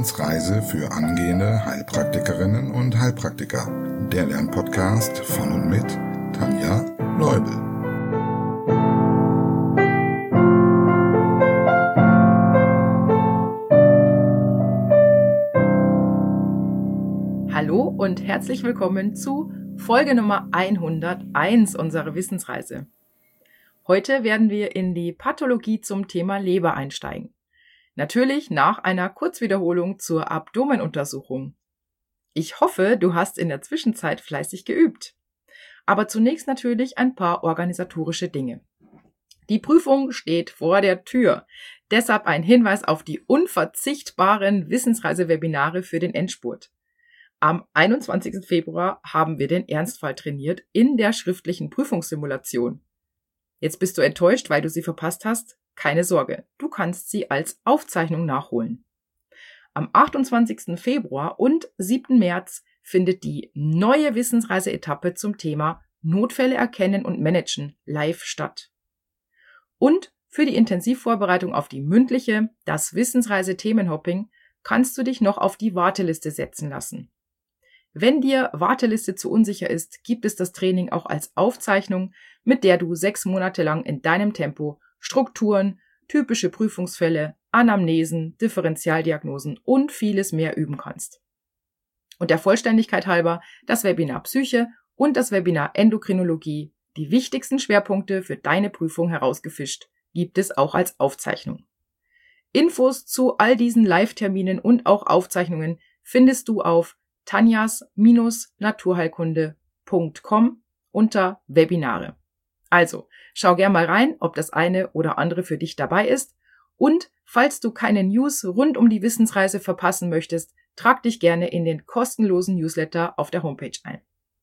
Wissensreise für angehende Heilpraktikerinnen und Heilpraktiker. Der Lernpodcast von und mit Tanja Leubel. Hallo und herzlich willkommen zu Folge Nummer 101 unserer Wissensreise. Heute werden wir in die Pathologie zum Thema Leber einsteigen. Natürlich nach einer Kurzwiederholung zur Abdomenuntersuchung. Ich hoffe, du hast in der Zwischenzeit fleißig geübt. Aber zunächst natürlich ein paar organisatorische Dinge. Die Prüfung steht vor der Tür. Deshalb ein Hinweis auf die unverzichtbaren Wissensreise-Webinare für den Endspurt. Am 21. Februar haben wir den Ernstfall trainiert in der schriftlichen Prüfungssimulation. Jetzt bist du enttäuscht, weil du sie verpasst hast? Keine Sorge, du kannst sie als Aufzeichnung nachholen. Am 28. Februar und 7. März findet die neue Wissensreise-Etappe zum Thema Notfälle erkennen und managen live statt. Und für die Intensivvorbereitung auf die mündliche, das Wissensreise-Themenhopping, kannst du dich noch auf die Warteliste setzen lassen. Wenn dir Warteliste zu unsicher ist, gibt es das Training auch als Aufzeichnung, mit der du 6 Monate lang in deinem Tempo Strukturen, typische Prüfungsfälle, Anamnesen, Differentialdiagnosen und vieles mehr üben kannst. Und der Vollständigkeit halber das Webinar Psyche und das Webinar Endokrinologie, die wichtigsten Schwerpunkte für deine Prüfung herausgefischt, gibt es auch als Aufzeichnung. Infos zu all diesen Live-Terminen und auch Aufzeichnungen findest du auf tanjas-naturheilkunde.com unter Webinare. Also, schau gern mal rein, ob das eine oder andere für dich dabei ist. Und falls du keine News rund um die Wissensreise verpassen möchtest, trag dich gerne in den kostenlosen Newsletter auf der Homepage ein.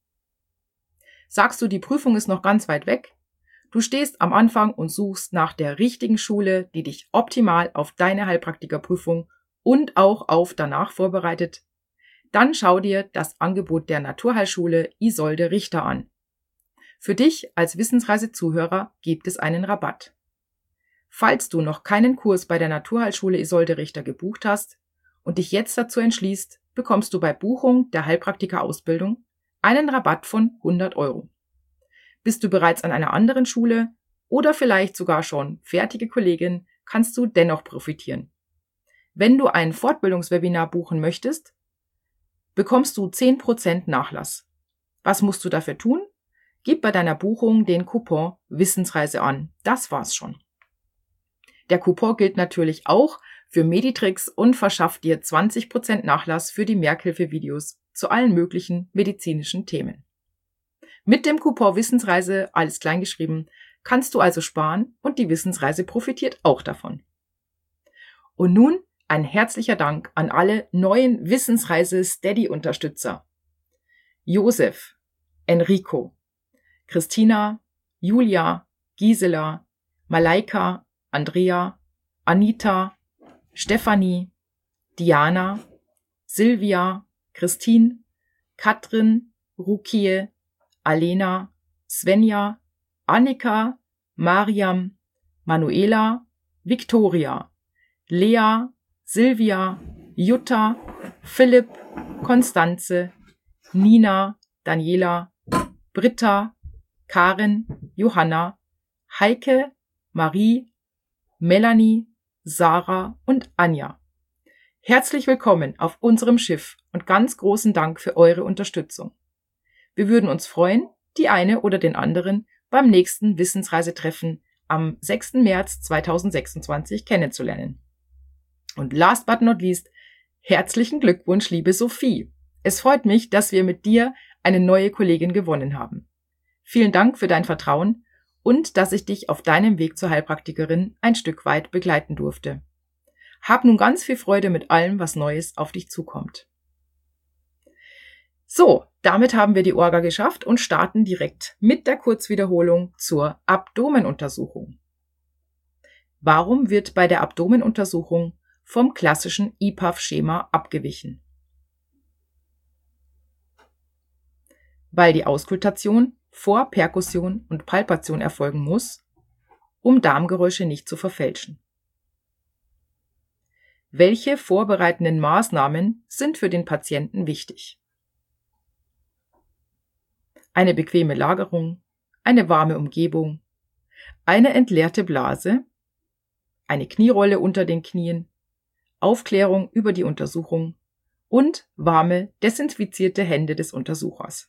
Sagst du, die Prüfung ist noch ganz weit weg? Du stehst am Anfang und suchst nach der richtigen Schule, die dich optimal auf deine Heilpraktikerprüfung und auch auf danach vorbereitet? Dann schau dir das Angebot der Naturheilschule Isolde Richter an. Für dich als Wissensreise-Zuhörer gibt es einen Rabatt. Falls du noch keinen Kurs bei der Naturheilschule Isolde Richter gebucht hast und dich jetzt dazu entschließt, bekommst du bei Buchung der Heilpraktika-Ausbildung einen Rabatt von 100 €. Bist du bereits an einer anderen Schule oder vielleicht sogar schon fertige Kollegin, kannst du dennoch profitieren. Wenn du ein Fortbildungswebinar buchen möchtest, bekommst du 10% Nachlass. Was musst du dafür tun? Gib bei deiner Buchung den Coupon Wissensreise an. Das war's schon. Der Coupon gilt natürlich auch für Meditrix und verschafft dir 20% Nachlass für die Merkhilfe-Videos zu allen möglichen medizinischen Themen. Mit dem Coupon Wissensreise, alles kleingeschrieben, kannst du also sparen und die Wissensreise profitiert auch davon. Und nun ein herzlicher Dank an alle neuen Wissensreise-Steady-Unterstützer. Josef, Enrico, Christina, Julia, Gisela, Malaika, Andrea, Anita, Stefanie, Diana, Silvia, Christine, Katrin, Rukie, Alena, Svenja, Annika, Mariam, Manuela, Victoria, Lea, Silvia, Jutta, Philipp, Konstanze, Nina, Daniela, Britta, Karen, Johanna, Heike, Marie, Melanie, Sarah und Anja. Herzlich willkommen auf unserem Schiff und ganz großen Dank für eure Unterstützung. Wir würden uns freuen, die eine oder den anderen beim nächsten Wissensreisetreffen am 6. März 2026 kennenzulernen. Und last but not least, herzlichen Glückwunsch, liebe Sophie. Es freut mich, dass wir mit dir eine neue Kollegin gewonnen haben. Vielen Dank für dein Vertrauen und dass ich dich auf deinem Weg zur Heilpraktikerin ein Stück weit begleiten durfte. Hab nun ganz viel Freude mit allem, was Neues auf dich zukommt. So, damit haben wir die Orga geschafft und starten direkt mit der Kurzwiederholung zur Abdomenuntersuchung. Warum wird bei der Abdomenuntersuchung vom klassischen IPAF-Schema abgewichen? Weil die Auskultation vor Perkussion und Palpation erfolgen muss, um Darmgeräusche nicht zu verfälschen. Welche vorbereitenden Maßnahmen sind für den Patienten wichtig? Eine bequeme Lagerung, eine warme Umgebung, eine entleerte Blase, eine Knierolle unter den Knien, Aufklärung über die Untersuchung und warme, desinfizierte Hände des Untersuchers.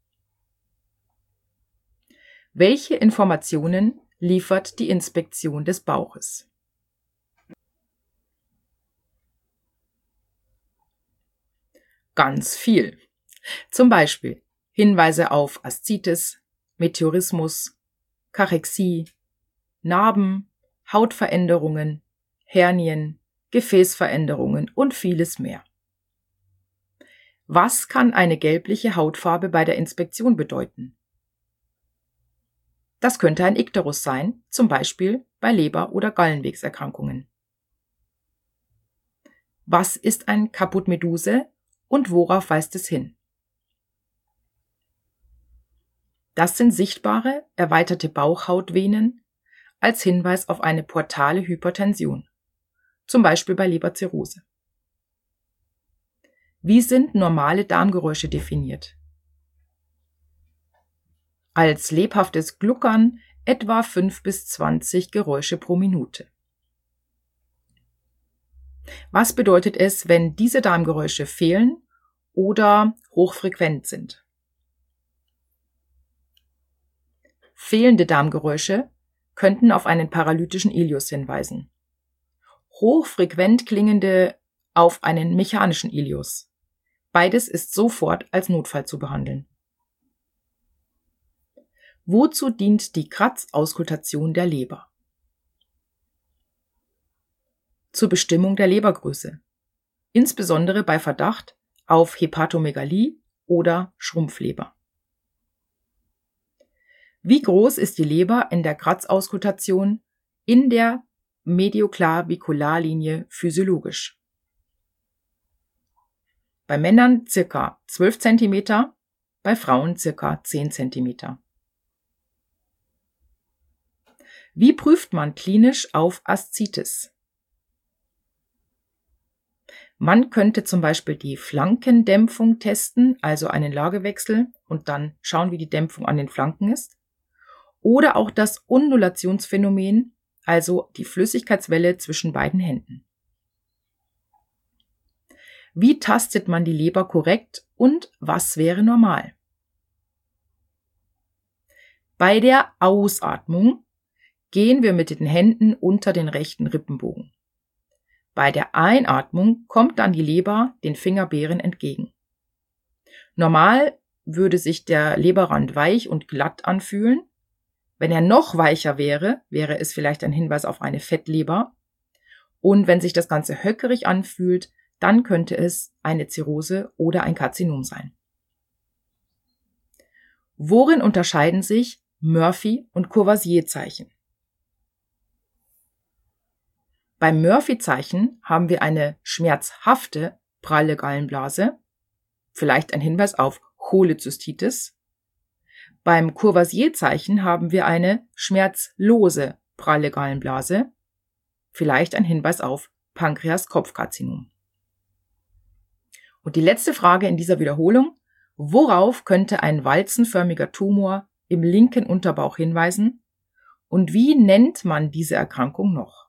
Welche Informationen liefert die Inspektion des Bauches? Ganz viel. Zum Beispiel Hinweise auf Aszites, Meteorismus, Kachexie, Narben, Hautveränderungen, Hernien, Gefäßveränderungen und vieles mehr. Was kann eine gelbliche Hautfarbe bei der Inspektion bedeuten? Das könnte ein Ikterus sein, zum Beispiel bei Leber- oder Gallenwegserkrankungen. Was ist ein Caput Medusae und worauf weist es hin? Das sind sichtbare, erweiterte Bauchhautvenen als Hinweis auf eine portale Hypertension, zum Beispiel bei Leberzirrhose. Wie sind normale Darmgeräusche definiert? Als lebhaftes Gluckern etwa 5 bis 20 Geräusche pro Minute. Was bedeutet es, wenn diese Darmgeräusche fehlen oder hochfrequent sind? Fehlende Darmgeräusche könnten auf einen paralytischen Ileus hinweisen. Hochfrequent klingende auf einen mechanischen Ileus. Beides ist sofort als Notfall zu behandeln. Wozu dient die Kratzauskultation der Leber? Zur Bestimmung der Lebergröße, insbesondere bei Verdacht auf Hepatomegalie oder Schrumpfleber. Wie groß ist die Leber in der Kratzauskultation in der Medioklavikularlinie physiologisch? Bei Männern ca. 12 cm, bei Frauen ca. 10 cm. Wie prüft man klinisch auf Aszites? Man könnte zum Beispiel die Flankendämpfung testen, also einen Lagewechsel und dann schauen, wie die Dämpfung an den Flanken ist. Oder auch das Undulationsphänomen, also die Flüssigkeitswelle zwischen beiden Händen. Wie tastet man die Leber korrekt und was wäre normal? Bei der Ausatmung gehen wir mit den Händen unter den rechten Rippenbogen. Bei der Einatmung kommt dann die Leber den Fingerbeeren entgegen. Normal würde sich der Leberrand weich und glatt anfühlen. Wenn er noch weicher wäre, wäre es vielleicht ein Hinweis auf eine Fettleber. Und wenn sich das Ganze höckerig anfühlt, dann könnte es eine Zirrhose oder ein Karzinom sein. Worin unterscheiden sich Murphy- und Courvoisier-Zeichen? Beim Murphy-Zeichen haben wir eine schmerzhafte pralle Gallenblase, vielleicht ein Hinweis auf Cholezystitis. Beim Courvoisier-Zeichen haben wir eine schmerzlose pralle Gallenblase, vielleicht ein Hinweis auf Pankreas-Kopfkarzinom. Und die letzte Frage in dieser Wiederholung: Worauf könnte ein walzenförmiger Tumor im linken Unterbauch hinweisen und wie nennt man diese Erkrankung noch?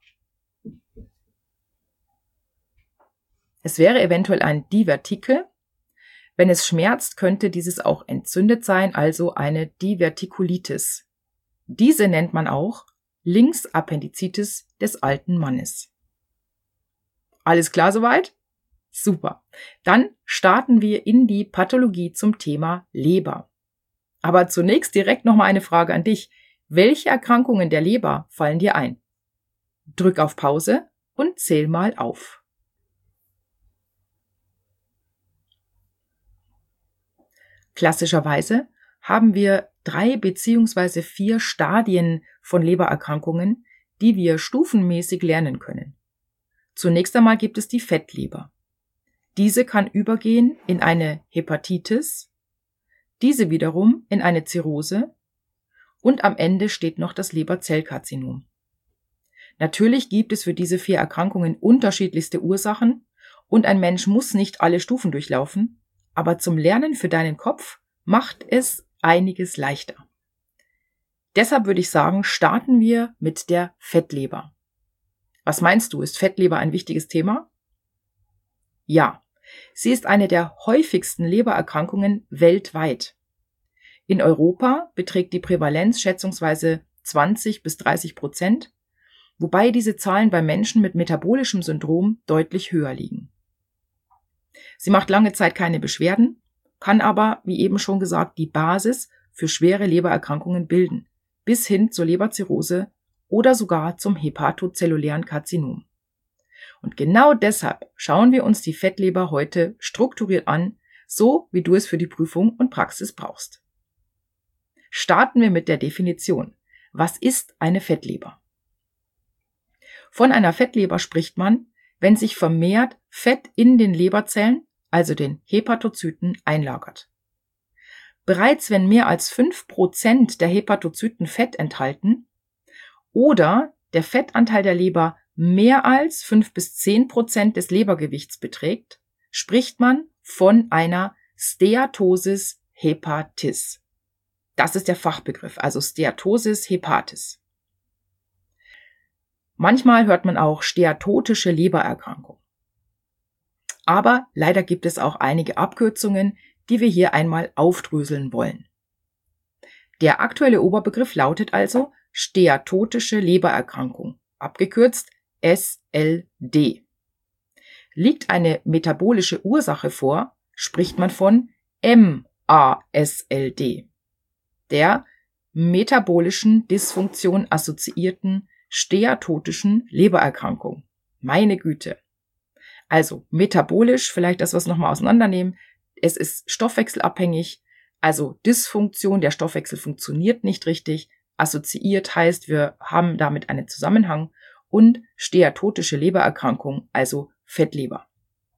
Es wäre eventuell ein Divertikel. Wenn es schmerzt, könnte dieses auch entzündet sein, also eine Divertikulitis. Diese nennt man auch Linksappendicitis des alten Mannes. Alles klar soweit? Super. Dann starten wir in die Pathologie zum Thema Leber. Aber zunächst direkt nochmal eine Frage an dich. Welche Erkrankungen der Leber fallen dir ein? Drück auf Pause und zähl mal auf. Klassischerweise haben wir 3 bzw. 4 Stadien von Lebererkrankungen, die wir stufenmäßig lernen können. Zunächst einmal gibt es die Fettleber. Diese kann übergehen in eine Hepatitis, diese wiederum in eine Zirrhose und am Ende steht noch das Leberzellkarzinom. Natürlich gibt es für diese 4 Erkrankungen unterschiedlichste Ursachen und ein Mensch muss nicht alle Stufen durchlaufen, aber zum Lernen für deinen Kopf macht es einiges leichter. Deshalb würde ich sagen, starten wir mit der Fettleber. Was meinst du, ist Fettleber ein wichtiges Thema? Ja, sie ist eine der häufigsten Lebererkrankungen weltweit. In Europa beträgt die Prävalenz schätzungsweise 20-30%, wobei diese Zahlen bei Menschen mit metabolischem Syndrom deutlich höher liegen. Sie macht lange Zeit keine Beschwerden, kann aber, wie eben schon gesagt, die Basis für schwere Lebererkrankungen bilden, bis hin zur Leberzirrhose oder sogar zum hepatozellulären Karzinom. Und genau deshalb schauen wir uns die Fettleber heute strukturiert an, so wie du es für die Prüfung und Praxis brauchst. Starten wir mit der Definition. Was ist eine Fettleber? Von einer Fettleber spricht man, wenn sich vermehrt Fett in den Leberzellen, also den Hepatozyten, einlagert. Bereits wenn mehr als 5% der Hepatozyten Fett enthalten oder der Fettanteil der Leber mehr als 5-10% des Lebergewichts beträgt, spricht man von einer Steatosis hepatis. Das ist der Fachbegriff, also Steatosis hepatis. Manchmal hört man auch steatotische Lebererkrankung. Aber leider gibt es auch einige Abkürzungen, die wir hier einmal aufdröseln wollen. Der aktuelle Oberbegriff lautet also steatotische Lebererkrankung, abgekürzt SLD. Liegt eine metabolische Ursache vor, spricht man von MASLD, der metabolischen Dysfunktion assoziierten steatotischen Lebererkrankung. Meine Güte. Also metabolisch, vielleicht das, was nochmal auseinandernehmen. Es ist stoffwechselabhängig, also Dysfunktion, der Stoffwechsel funktioniert nicht richtig. Assoziiert heißt, wir haben damit einen Zusammenhang und steatotische Lebererkrankung, also Fettleber.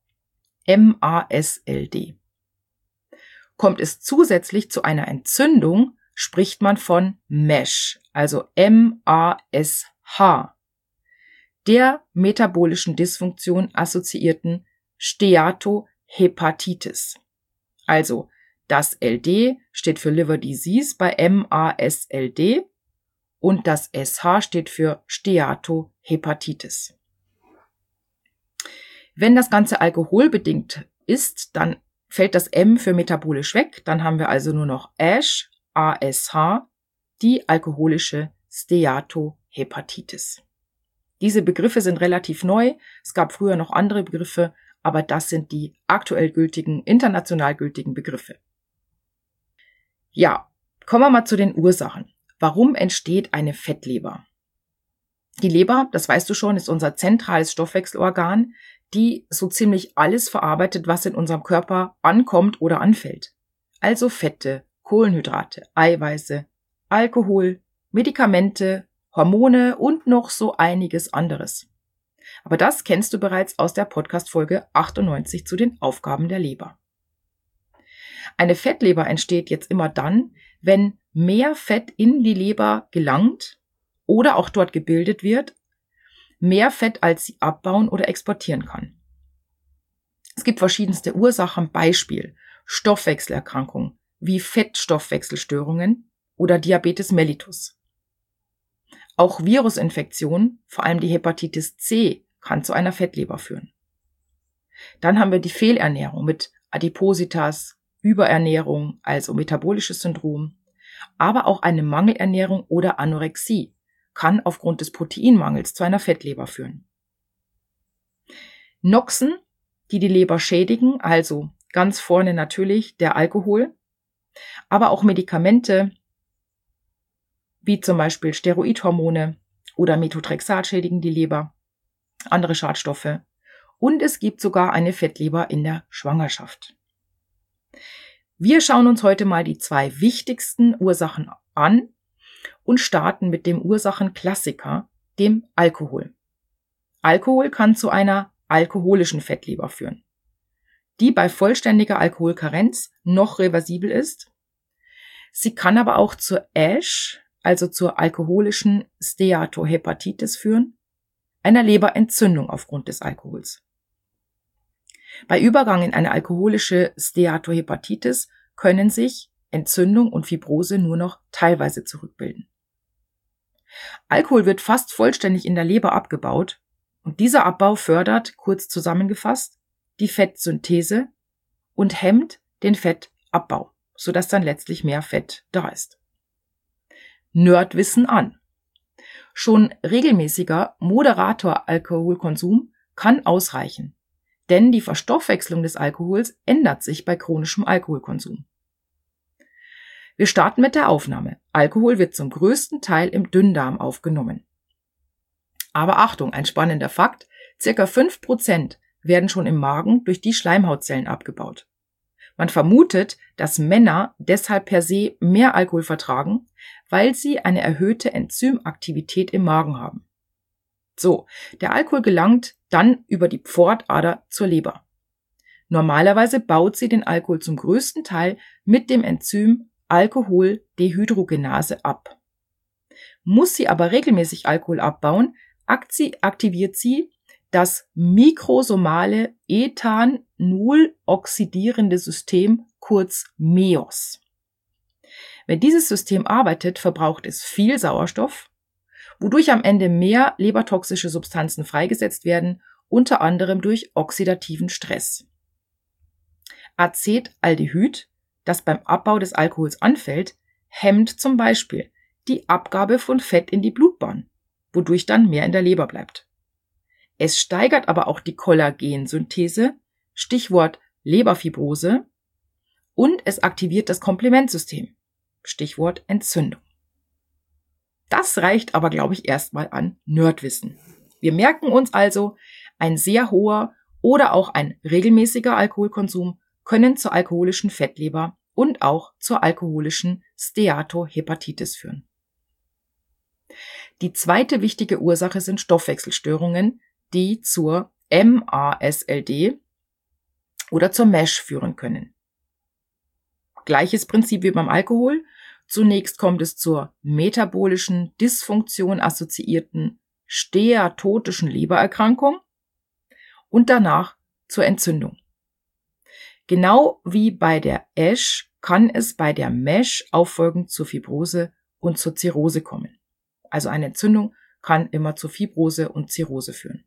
MASLD. Kommt es zusätzlich zu einer Entzündung, spricht man von MASH, also MASH, der metabolischen Dysfunktion assoziierten Steatohepatitis. Also das LD steht für Liver Disease bei MASLD und das SH steht für Steatohepatitis. Wenn das Ganze alkoholbedingt ist, dann fällt das M für metabolisch weg, dann haben wir also nur noch ASH, ASH, die alkoholische Steatohepatitis. Diese Begriffe sind relativ neu, es gab früher noch andere Begriffe, aber das sind die aktuell gültigen, international gültigen Begriffe. Ja, kommen wir mal zu den Ursachen. Warum entsteht eine Fettleber? Die Leber, das weißt du schon, ist unser zentrales Stoffwechselorgan, die so ziemlich alles verarbeitet, was in unserem Körper ankommt oder anfällt. Also Fette, Kohlenhydrate, Eiweiße, Alkohol, Medikamente, Hormone und noch so einiges anderes. Aber das kennst du bereits aus der Podcast-Folge 98 zu den Aufgaben der Leber. Eine Fettleber entsteht jetzt immer dann, wenn mehr Fett in die Leber gelangt oder auch dort gebildet wird, mehr Fett als sie abbauen oder exportieren kann. Es gibt verschiedenste Ursachen, Beispiel Stoffwechselerkrankungen wie Fettstoffwechselstörungen oder Diabetes mellitus. Auch Virusinfektionen, vor allem die Hepatitis C, kann zu einer Fettleber führen. Dann haben wir die Fehlernährung mit Adipositas, Überernährung, also metabolisches Syndrom, aber auch eine Mangelernährung oder Anorexie kann aufgrund des Proteinmangels zu einer Fettleber führen. Noxen, die die Leber schädigen, also ganz vorne natürlich der Alkohol, aber auch Medikamente, wie zum Beispiel Steroidhormone oder Methotrexat schädigen die Leber, andere Schadstoffe. Und es gibt sogar eine Fettleber in der Schwangerschaft. Wir schauen uns heute mal die 2 wichtigsten Ursachen an und starten mit dem Ursachenklassiker, dem Alkohol. Alkohol kann zu einer alkoholischen Fettleber führen, die bei vollständiger Alkoholkarenz noch reversibel ist. Sie kann aber auch zur ASH, also zur alkoholischen Steatohepatitis führen, einer Leberentzündung aufgrund des Alkohols. Bei Übergang in eine alkoholische Steatohepatitis können sich Entzündung und Fibrose nur noch teilweise zurückbilden. Alkohol wird fast vollständig in der Leber abgebaut und dieser Abbau fördert, kurz zusammengefasst, die Fettsynthese und hemmt den Fettabbau, sodass dann letztlich mehr Fett da ist. Nerdwissen an. Schon regelmäßiger, moderater Alkoholkonsum kann ausreichen, denn die Verstoffwechslung des Alkohols ändert sich bei chronischem Alkoholkonsum. Wir starten mit der Aufnahme. Alkohol wird zum größten Teil im Dünndarm aufgenommen. Aber Achtung, ein spannender Fakt, ca. 5% werden schon im Magen durch die Schleimhautzellen abgebaut. Man vermutet, dass Männer deshalb per se mehr Alkohol vertragen, weil sie eine erhöhte Enzymaktivität im Magen haben. So, der Alkohol gelangt dann über die Pfortader zur Leber. Normalerweise baut sie den Alkohol zum größten Teil mit dem Enzym Alkoholdehydrogenase ab. Muss sie aber regelmäßig Alkohol abbauen, aktiviert sie das mikrosomale Ethanol-oxidierende System, kurz MEOS. Wenn dieses System arbeitet, verbraucht es viel Sauerstoff, wodurch am Ende mehr lebertoxische Substanzen freigesetzt werden, unter anderem durch oxidativen Stress. Acetaldehyd, das beim Abbau des Alkohols anfällt, hemmt zum Beispiel die Abgabe von Fett in die Blutbahn, wodurch dann mehr in der Leber bleibt. Es steigert aber auch die Kollagensynthese, Stichwort Leberfibrose, und es aktiviert das Komplementsystem, Stichwort Entzündung. Das reicht aber, glaube ich, erstmal an Nerdwissen. Wir merken uns also, ein sehr hoher oder auch ein regelmäßiger Alkoholkonsum können zur alkoholischen Fettleber und auch zur alkoholischen Steatohepatitis führen. Die zweite wichtige Ursache sind Stoffwechselstörungen, die zur MASLD oder zur MASH führen können. Gleiches Prinzip wie beim Alkohol. Zunächst kommt es zur metabolischen Dysfunktion assoziierten steatotischen Lebererkrankung und danach zur Entzündung. Genau wie bei der ASH kann es bei der MASH auffolgend zur Fibrose und zur Zirrhose kommen. Also eine Entzündung kann immer zur Fibrose und Zirrhose führen.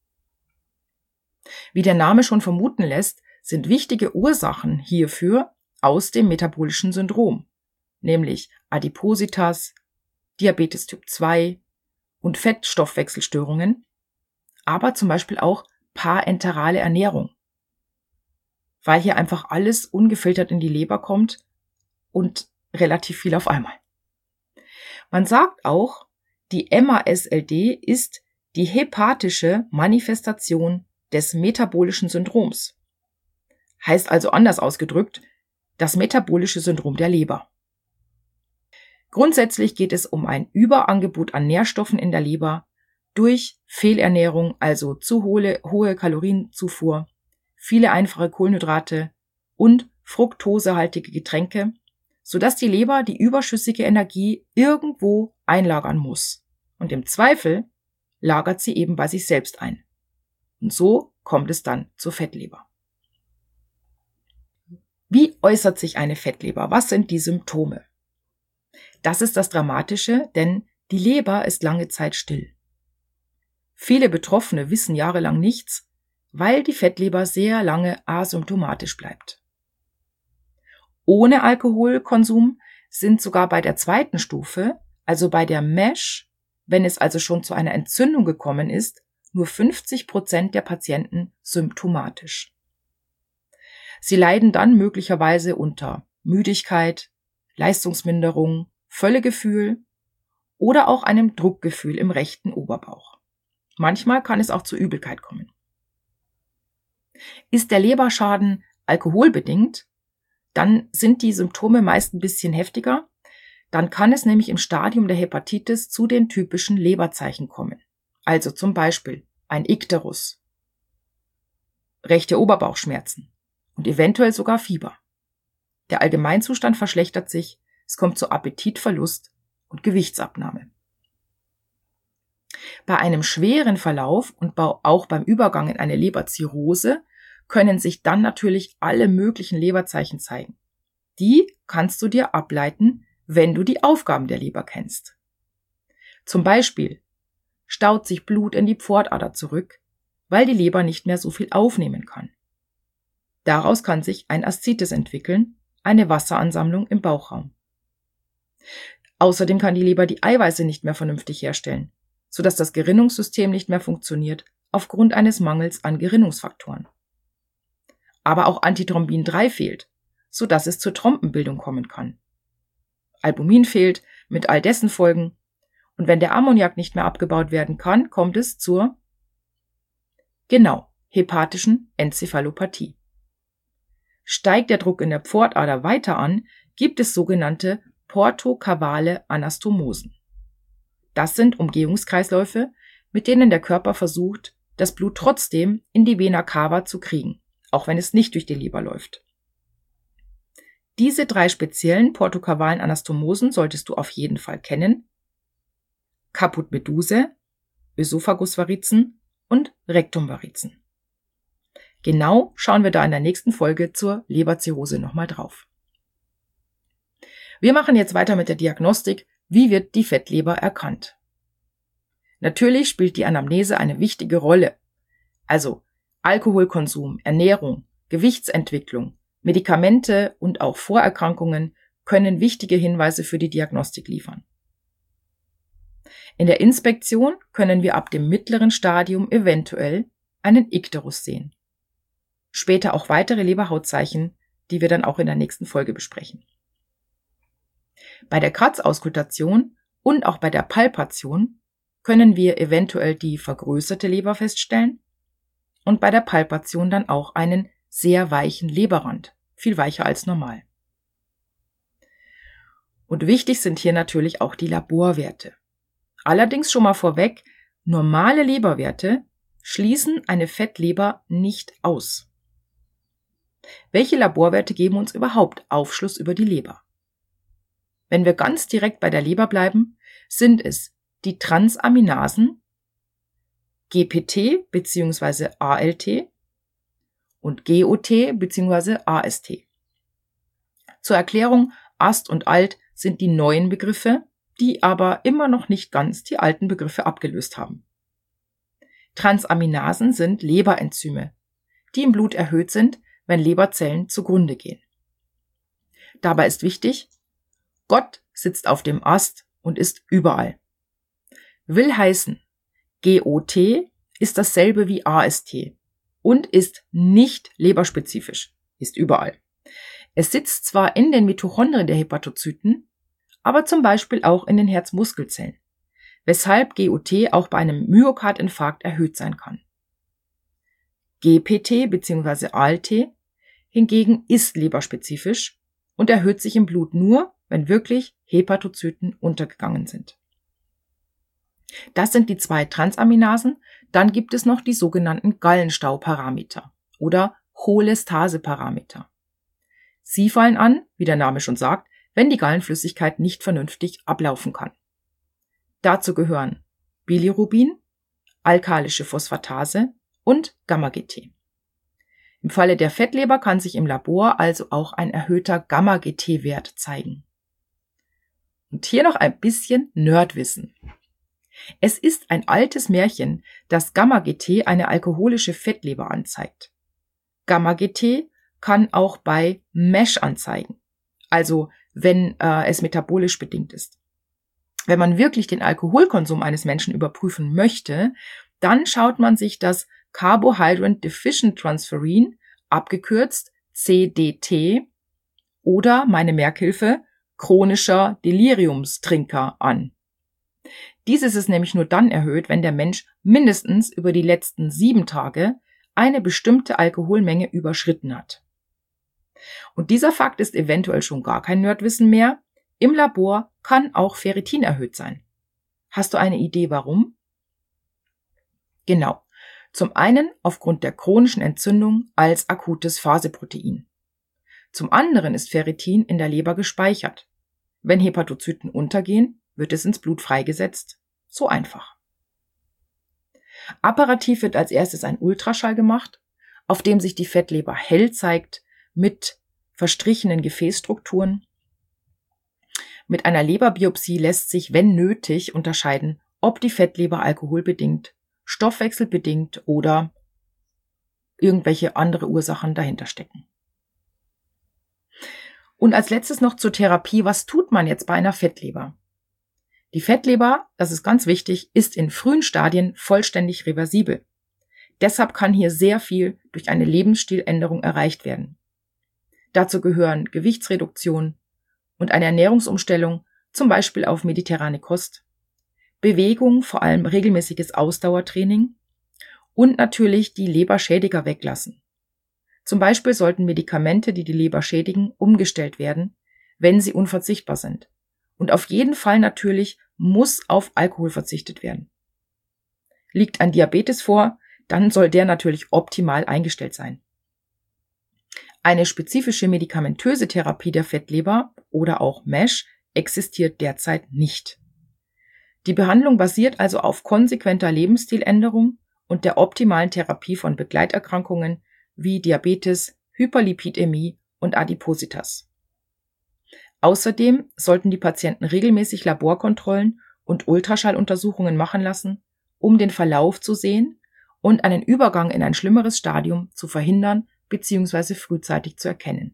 Wie der Name schon vermuten lässt, sind wichtige Ursachen hierfür aus dem metabolischen Syndrom, nämlich Adipositas, Diabetes Typ 2 und Fettstoffwechselstörungen, aber zum Beispiel auch parenterale Ernährung, weil hier einfach alles ungefiltert in die Leber kommt und relativ viel auf einmal. Man sagt auch, die MASLD ist die hepatische Manifestation des metabolischen Syndroms. Heißt also anders ausgedrückt, das metabolische Syndrom der Leber. Grundsätzlich geht es um ein Überangebot an Nährstoffen in der Leber durch Fehlernährung, also zu hohe Kalorienzufuhr, viele einfache Kohlenhydrate und fruktosehaltige Getränke, sodass die Leber die überschüssige Energie irgendwo einlagern muss. Und im Zweifel lagert sie eben bei sich selbst ein. Und so kommt es dann zur Fettleber. Wie äußert sich eine Fettleber? Was sind die Symptome? Das ist das Dramatische, denn die Leber ist lange Zeit still. Viele Betroffene wissen jahrelang nichts, weil die Fettleber sehr lange asymptomatisch bleibt. Ohne Alkoholkonsum sind sogar bei der zweiten Stufe, also bei der MASH, wenn es also schon zu einer Entzündung gekommen ist, nur 50% der Patienten symptomatisch. Sie leiden dann möglicherweise unter Müdigkeit, Leistungsminderung, Völlegefühl oder auch einem Druckgefühl im rechten Oberbauch. Manchmal kann es auch zu Übelkeit kommen. Ist der Leberschaden alkoholbedingt, dann sind die Symptome meist ein bisschen heftiger. Dann kann es nämlich im Stadium der Hepatitis zu den typischen Leberzeichen kommen. Also zum Beispiel ein Ikterus, rechte Oberbauchschmerzen und eventuell sogar Fieber. Der Allgemeinzustand verschlechtert sich, es kommt zu Appetitverlust und Gewichtsabnahme. Bei einem schweren Verlauf und auch beim Übergang in eine Leberzirrhose können sich dann natürlich alle möglichen Leberzeichen zeigen. Die kannst du dir ableiten, wenn du die Aufgaben der Leber kennst. Zum Beispiel staut sich Blut in die Pfortader zurück, weil die Leber nicht mehr so viel aufnehmen kann. Daraus kann sich ein Aszites entwickeln, eine Wasseransammlung im Bauchraum. Außerdem kann die Leber die Eiweiße nicht mehr vernünftig herstellen, sodass das Gerinnungssystem nicht mehr funktioniert aufgrund eines Mangels an Gerinnungsfaktoren. Aber auch Antithrombin 3 fehlt, sodass es zur Trompenbildung kommen kann. Albumin fehlt mit all dessen Folgen, und wenn der Ammoniak nicht mehr abgebaut werden kann, kommt es zur hepatischen Enzephalopathie. Steigt der Druck in der Pfortader weiter an, gibt es sogenannte portokavale Anastomosen. Das sind Umgehungskreisläufe, mit denen der Körper versucht, das Blut trotzdem in die Vena cava zu kriegen, auch wenn es nicht durch die Leber läuft. Diese 3 speziellen portokavalen Anastomosen solltest du auf jeden Fall kennen: Caput medusae, Ösophagusvarizen und Rektumvarizen. Genau schauen wir da in der nächsten Folge zur Leberzirrhose nochmal drauf. Wir machen jetzt weiter mit der Diagnostik. Wie wird die Fettleber erkannt? Natürlich spielt die Anamnese eine wichtige Rolle. Also Alkoholkonsum, Ernährung, Gewichtsentwicklung, Medikamente und auch Vorerkrankungen können wichtige Hinweise für die Diagnostik liefern. In der Inspektion können wir ab dem mittleren Stadium eventuell einen Ikterus sehen. Später auch weitere Leberhautzeichen, die wir dann auch in der nächsten Folge besprechen. Bei der Kratzauskultation und auch bei der Palpation können wir eventuell die vergrößerte Leber feststellen und bei der Palpation dann auch einen sehr weichen Leberrand, viel weicher als normal. Und wichtig sind hier natürlich auch die Laborwerte. Allerdings schon mal vorweg, normale Leberwerte schließen eine Fettleber nicht aus. Welche Laborwerte geben uns überhaupt Aufschluss über die Leber? Wenn wir ganz direkt bei der Leber bleiben, sind es die Transaminasen GPT bzw. ALT und GOT bzw. AST. Zur Erklärung, Ast und Alt sind die neuen Begriffe, die aber immer noch nicht ganz die alten Begriffe abgelöst haben. Transaminasen sind Leberenzyme, die im Blut erhöht sind, wenn Leberzellen zugrunde gehen. Dabei ist wichtig, Gott sitzt auf dem Ast und ist überall. Will heißen, GOT ist dasselbe wie AST und ist nicht leberspezifisch, ist überall. Es sitzt zwar in den Mitochondrien der Hepatozyten, aber zum Beispiel auch in den Herzmuskelzellen, weshalb GOT auch bei einem Myokardinfarkt erhöht sein kann. GPT bzw. ALT hingegen ist leberspezifisch und erhöht sich im Blut nur, wenn wirklich Hepatozyten untergegangen sind. Das sind die 2 Transaminasen. Dann gibt es noch die sogenannten Gallenstauparameter oder Cholestaseparameter. Sie fallen an, wie der Name schon sagt, wenn die Gallenflüssigkeit nicht vernünftig ablaufen kann. Dazu gehören Bilirubin, alkalische Phosphatase und Gamma-GT. Im Falle der Fettleber kann sich im Labor also auch ein erhöhter Gamma-GT-Wert zeigen. Und hier noch ein bisschen Nerdwissen. Es ist ein altes Märchen, dass Gamma-GT eine alkoholische Fettleber anzeigt. Gamma-GT kann auch bei MASH anzeigen, also wenn es metabolisch bedingt ist. Wenn man wirklich den Alkoholkonsum eines Menschen überprüfen möchte, dann schaut man sich das Carbohydrate Deficient Transferrin, abgekürzt CDT, oder meine Merkhilfe, chronischer Deliriumstrinker an. Dieses ist nämlich nur dann erhöht, wenn der Mensch mindestens über die letzten 7 Tage eine bestimmte Alkoholmenge überschritten hat. Und dieser Fakt ist eventuell schon gar kein Nerdwissen mehr. Im Labor kann auch Ferritin erhöht sein. Hast du eine Idee, warum? Genau. Zum einen aufgrund der chronischen Entzündung als akutes Phaseprotein. Zum anderen ist Ferritin in der Leber gespeichert. Wenn Hepatozyten untergehen, wird es ins Blut freigesetzt. So einfach. Apparativ wird als erstes ein Ultraschall gemacht, auf dem sich die Fettleber hell zeigt mit verstrichenen Gefäßstrukturen. Mit einer Leberbiopsie lässt sich, wenn nötig, unterscheiden, ob die Fettleber alkoholbedingt, stoffwechselbedingt oder irgendwelche andere Ursachen dahinter stecken. Und als letztes noch zur Therapie. Was tut man jetzt bei einer Fettleber? Die Fettleber, das ist ganz wichtig, ist in frühen Stadien vollständig reversibel. Deshalb kann hier sehr viel durch eine Lebensstiländerung erreicht werden. Dazu gehören Gewichtsreduktion und eine Ernährungsumstellung, zum Beispiel auf mediterrane Kost, Bewegung, vor allem regelmäßiges Ausdauertraining und natürlich die Leberschädiger weglassen. Zum Beispiel sollten Medikamente, die die Leber schädigen, umgestellt werden, wenn sie unverzichtbar sind. Und auf jeden Fall natürlich muss auf Alkohol verzichtet werden. Liegt ein Diabetes vor, dann soll der natürlich optimal eingestellt sein. Eine spezifische medikamentöse Therapie der Fettleber oder auch MASH existiert derzeit nicht. Die Behandlung basiert also auf konsequenter Lebensstiländerung und der optimalen Therapie von Begleiterkrankungen wie Diabetes, Hyperlipidämie und Adipositas. Außerdem sollten die Patienten regelmäßig Laborkontrollen und Ultraschalluntersuchungen machen lassen, um den Verlauf zu sehen und einen Übergang in ein schlimmeres Stadium zu verhindern bzw. frühzeitig zu erkennen.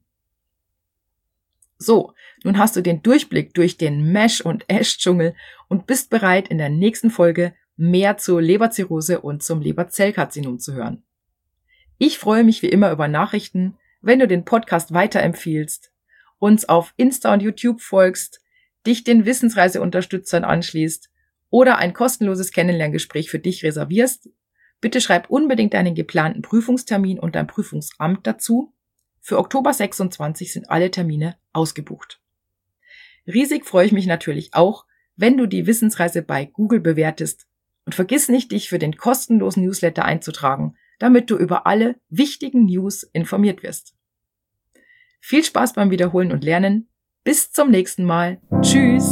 So, nun hast du den Durchblick durch den MASH- und ASH-Dschungel und bist bereit, in der nächsten Folge mehr zur Leberzirrhose und zum Leberzellkarzinom zu hören. Ich freue mich wie immer über Nachrichten, wenn du den Podcast weiterempfiehlst, uns auf Insta und YouTube folgst, dich den Wissensreiseunterstützern anschließt oder ein kostenloses Kennenlerngespräch für dich reservierst. Bitte schreib unbedingt deinen geplanten Prüfungstermin und dein Prüfungsamt dazu. Für Oktober 26 sind alle Termine ausgebucht. Riesig freue ich mich natürlich auch, wenn du die Wissensreise bei Google bewertest und vergiss nicht, dich für den kostenlosen Newsletter einzutragen, damit du über alle wichtigen News informiert wirst. Viel Spaß beim Wiederholen und Lernen. Bis zum nächsten Mal. Tschüss!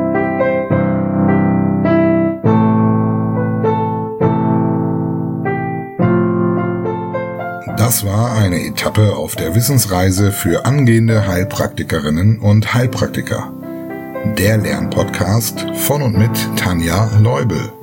Das war eine Etappe auf der Wissensreise für angehende Heilpraktikerinnen und Heilpraktiker. Der Lernpodcast von und mit Tanja Leubel.